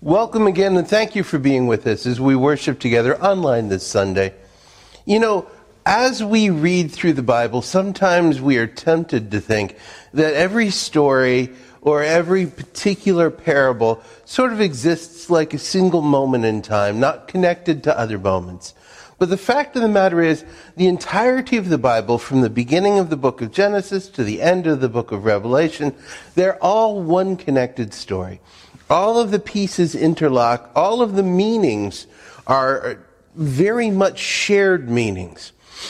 Welcome again, and thank you for being with us as we worship together online this Sunday. You know, as we read through the Bible, sometimes we are tempted to think that every story or every particular parable sort of exists like a single moment in time, not connected to other moments. But the fact of the matter is, the entirety of the Bible, from the beginning of the book of Genesis to the end of the book of Revelation, they're all one connected story. All of the pieces interlock. All of the meanings are very much shared meanings.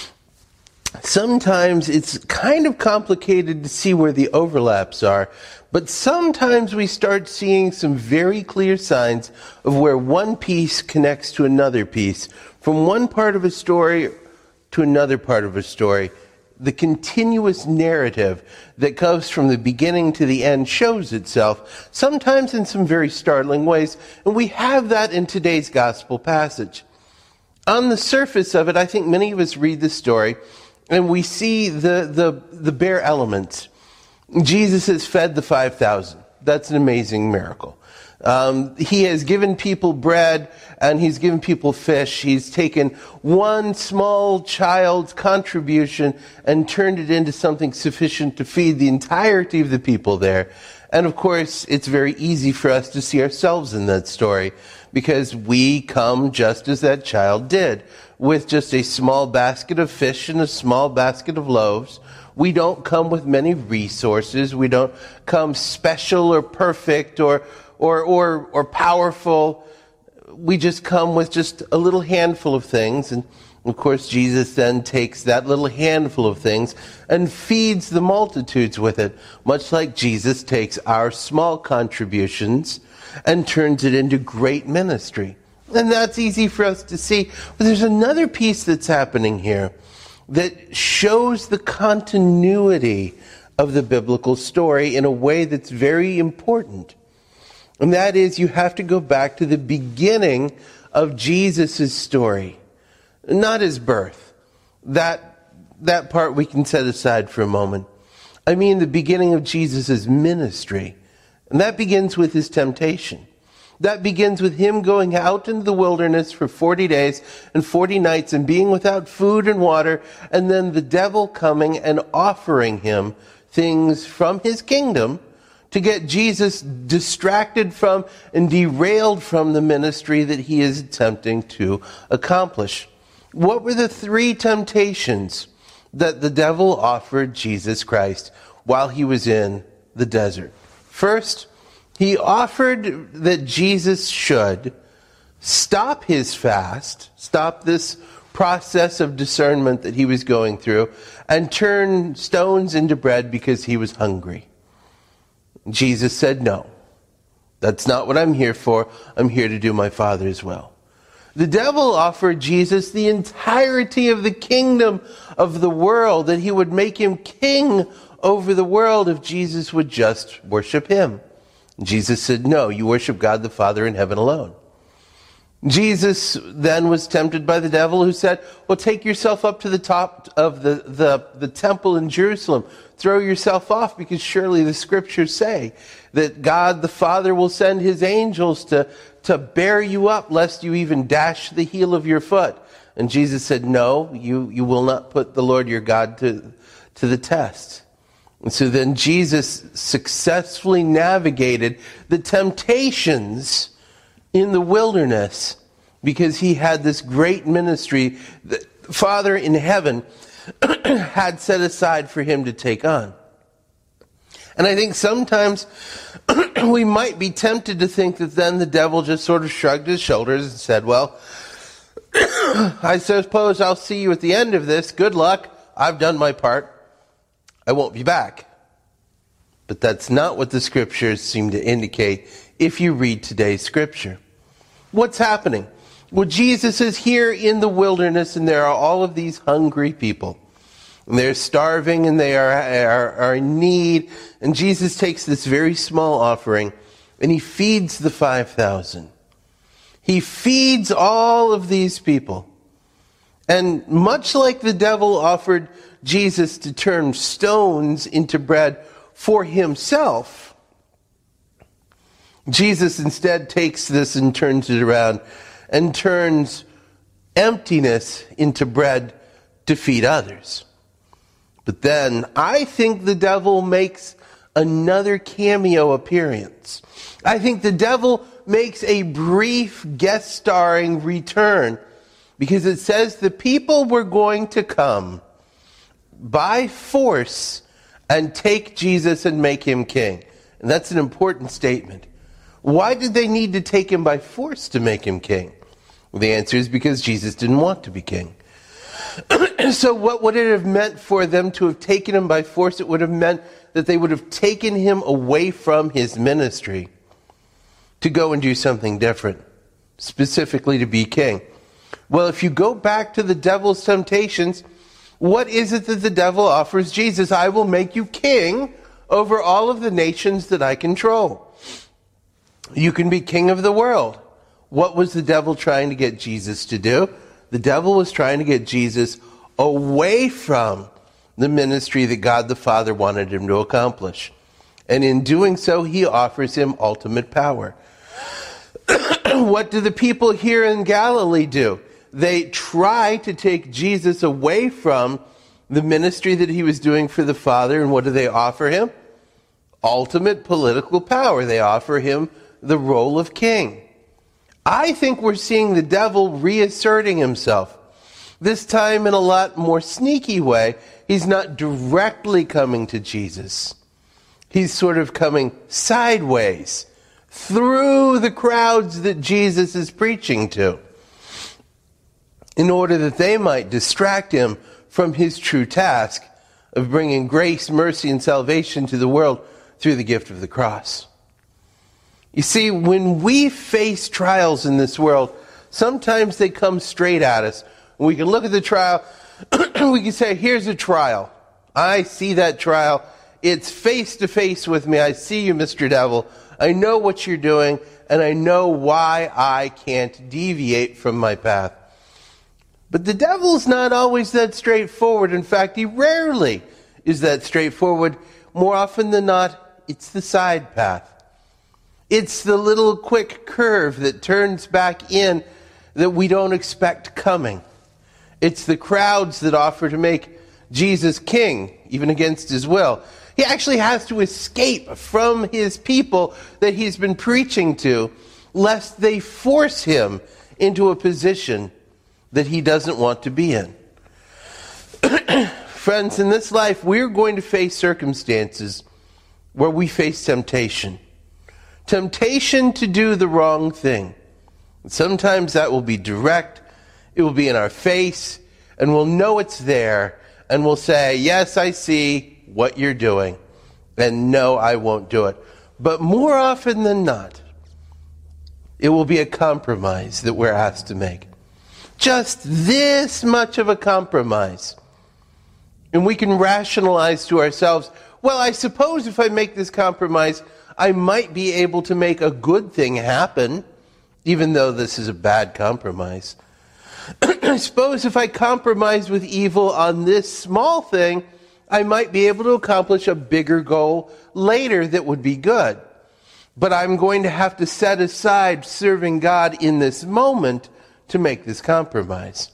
Sometimes it's kind of complicated to see where the overlaps are, but sometimes we start seeing some very clear signs of where one piece connects to another piece, from one part of a story to another part of a story. The continuous narrative that goes from the beginning to the end shows itself, sometimes in some very startling ways, and we have that in today's gospel passage. On the surface of it, I think many of us read the story, and we see the bare elements. Jesus has fed the 5,000. That's an amazing miracle. He has given people bread and he's given people fish. He's taken one small child's contribution and turned it into something sufficient to feed the entirety of the people there. And of course, it's very easy for us to see ourselves in that story because we come just as that child did, with just a small basket of fish and a small basket of loaves. We don't come with many resources. We don't come special or perfect or powerful. We just come with just a little handful of things. And of course, Jesus then takes that little handful of things and feeds the multitudes with it, much like Jesus takes our small contributions and turns it into great ministry. And that's easy for us to see. But there's another piece that's happening here that shows the continuity of the biblical story in a way that's very important. And that is, you have to go back to the beginning of Jesus' story, not his birth. That part we can set aside for a moment. I mean the beginning of Jesus' ministry. And that begins with his temptation. That begins with him going out into the wilderness for 40 days and 40 nights and being without food and water, and then the devil coming and offering him things from his kingdom to get Jesus distracted from and derailed from the ministry that he is attempting to accomplish. What were the three temptations that the devil offered Jesus Christ while he was in the desert? First, he offered that Jesus should stop his fast, stop this process of discernment that he was going through, and turn stones into bread because he was hungry. Jesus said, no, that's not what I'm here for. I'm here to do my Father's will. The devil offered Jesus the entirety of the kingdom of the world, that he would make him king over the world if Jesus would just worship him. Jesus said, no, you worship God the Father in heaven alone. Jesus then was tempted by the devil, who said, well, take yourself up to the top of the temple in Jerusalem. Throw yourself off, because surely the scriptures say that God the Father will send his angels to bear you up, lest you even dash the heel of your foot. And Jesus said, no, you will not put the Lord your God to the test. And so then Jesus successfully navigated the temptations in the wilderness, because he had this great ministry that Father in heaven had set aside for him to take on. And I think sometimes we might be tempted to think that then the devil just sort of shrugged his shoulders and said, well, I suppose I'll see you at the end of this. Good luck. I've done my part. I won't be back. But that's not what the scriptures seem to indicate if you read today's scripture. What's happening? Well, Jesus is here in the wilderness, and there are all of these hungry people. And they're starving, and they are in need. And Jesus takes this very small offering, and he feeds the 5,000. He feeds all of these people. And much like the devil offered Jesus to turn stones into bread for himself, Jesus instead takes this and turns it around and turns emptiness into bread to feed others. But then I think the devil makes another cameo appearance. I think the devil makes a brief guest starring return, because it says the people were going to come by force and take Jesus and make him king. And that's an important statement. Why did they need to take him by force to make him king? Well, the answer is because Jesus didn't want to be king. So what would it have meant for them to have taken him by force? It would have meant that they would have taken him away from his ministry to go and do something different, specifically to be king. Well, if you go back to the devil's temptations, what is it that the devil offers Jesus? I will make you king over all of the nations that I control. You can be king of the world. What was the devil trying to get Jesus to do? The devil was trying to get Jesus away from the ministry that God the Father wanted him to accomplish. And in doing so, he offers him ultimate power. What do the people here in Galilee do? They try to take Jesus away from the ministry that he was doing for the Father, and what do they offer him? Ultimate political power. They offer him the role of king. I think we're seeing the devil reasserting himself. This time in a lot more sneaky way. He's not directly coming to Jesus. He's sort of coming sideways through the crowds that Jesus is preaching to, in order that they might distract him from his true task of bringing grace, mercy, and salvation to the world through the gift of the cross. You see, when we face trials in this world, sometimes they come straight at us. We can look at the trial, we can say, here's a trial. I see that trial. It's face to face with me. I see you, Mr. Devil. I know what you're doing, and I know why I can't deviate from my path. But the devil's not always that straightforward. In fact, he rarely is that straightforward. More often than not, it's the side path. It's the little quick curve that turns back in that we don't expect coming. It's the crowds that offer to make Jesus king, even against his will. He actually has to escape from his people that he's been preaching to, lest they force him into a position that he doesn't want to be in. Friends, in this life, we're going to face circumstances where we face temptation. Temptation to do the wrong thing. Sometimes that will be direct, it will be in our face, and we'll know it's there, and we'll say, yes, I see what you're doing, and no, I won't do it. But more often than not, it will be a compromise that we're asked to make. Just this much of a compromise. And we can rationalize to ourselves, well, I suppose if I make this compromise, I might be able to make a good thing happen, even though this is a bad compromise. I suppose if I compromise with evil on this small thing, I might be able to accomplish a bigger goal later that would be good. But I'm going to have to set aside serving God in this moment to make this compromise.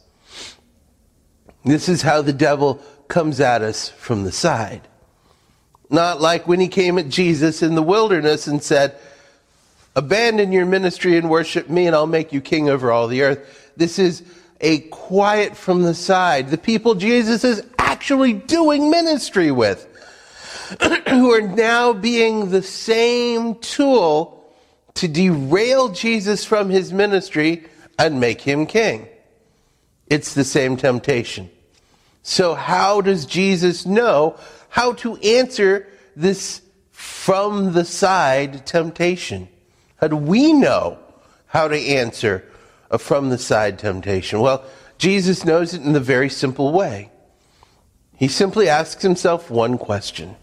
This is how the devil comes at us from the side. Not like when he came at Jesus in the wilderness and said, abandon your ministry and worship me and I'll make you king over all the earth. This is a quiet from the side. The people Jesus is actually doing ministry with, who are now being the same tool to derail Jesus from his ministry and make him king. It's the same temptation. So how does Jesus know how to answer this from the side temptation? How do we know how to answer a from the side temptation? Well, Jesus knows it in a very simple way. He simply asks himself one question.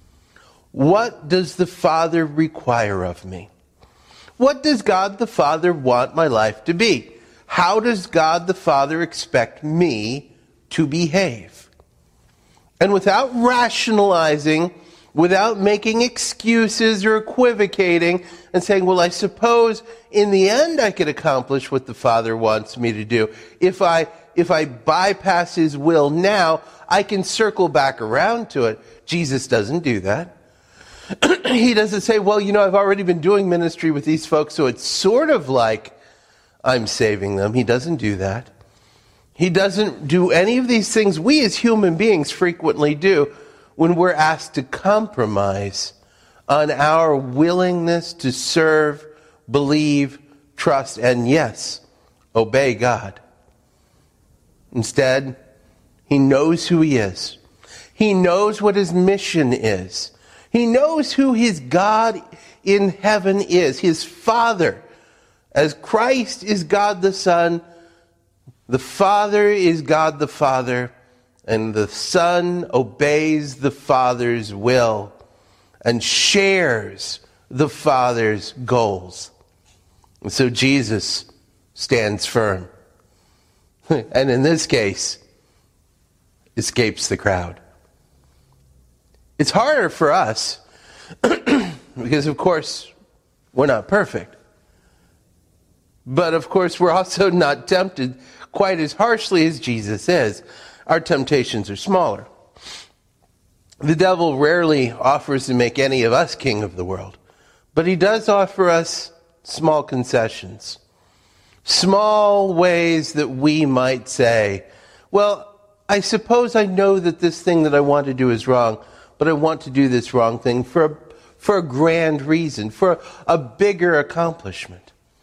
What does the Father require of me? What does God the Father want my life to be? How does God the Father expect me to behave? And without rationalizing without making excuses or equivocating and saying, well, I suppose in the end I could accomplish what the Father wants me to do. If I bypass his will now, I can circle back around to it. Jesus doesn't do that. He doesn't say, well, I've already been doing ministry with these folks, so it's sort of like I'm saving them. He doesn't do that. He doesn't do any of these things we as human beings frequently do when we're asked to compromise on our willingness to serve, believe, trust, and yes, obey God. Instead, he knows who he is. He knows what his mission is. He knows who his God in heaven is, his Father. As Christ is God the Son, the Father is God the Father, and the Son obeys the Father's will and shares the Father's goals. And so Jesus stands firm. And in this case, escapes the crowd. It's harder for us because, of course, we're not perfect. But, of course, we're also not tempted quite as harshly as Jesus is. Our temptations are smaller. The devil rarely offers to make any of us king of the world, but he does offer us small concessions, small ways that we might say, well, I suppose I know that this thing that I want to do is wrong, but I want to do this wrong thing for a grand reason, for a bigger accomplishment.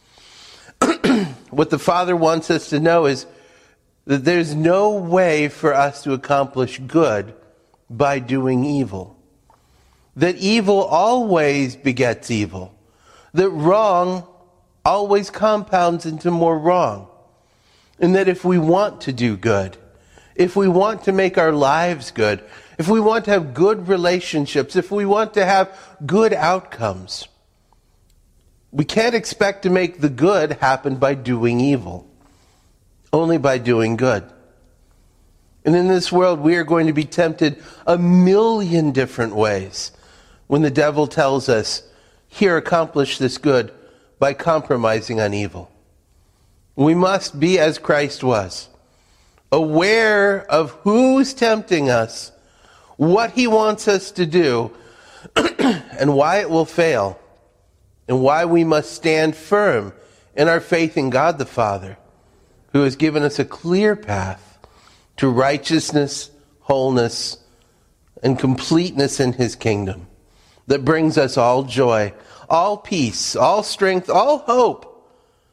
What the Father wants us to know is that there's no way for us to accomplish good by doing evil. That evil always begets evil. That wrong always compounds into more wrong. And that if we want to do good, if we want to make our lives good, if we want to have good relationships, if we want to have good outcomes, we can't expect to make the good happen by doing evil. Only by doing good. And in this world, we are going to be tempted a million different ways when the devil tells us, here, accomplish this good by compromising on evil. We must be as Christ was, aware of who's tempting us, what he wants us to do, and why it will fail, and why we must stand firm in our faith in God the Father, who has given us a clear path to righteousness, wholeness, and completeness in his kingdom that brings us all joy, all peace, all strength, all hope,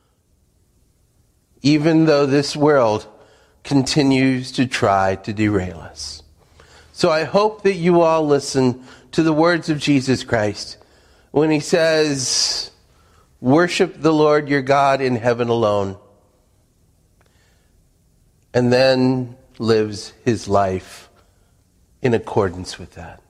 even though this world continues to try to derail us. So I hope that you all listen to the words of Jesus Christ when he says, worship the Lord your God in heaven alone, and then lives his life in accordance with that.